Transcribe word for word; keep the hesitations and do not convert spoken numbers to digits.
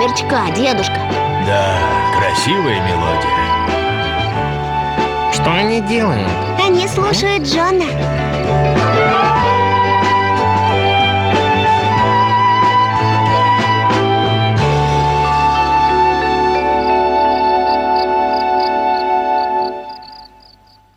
сверчка, дедушка. Да, красивая мелодия. Что они делают? Они слушают Джона.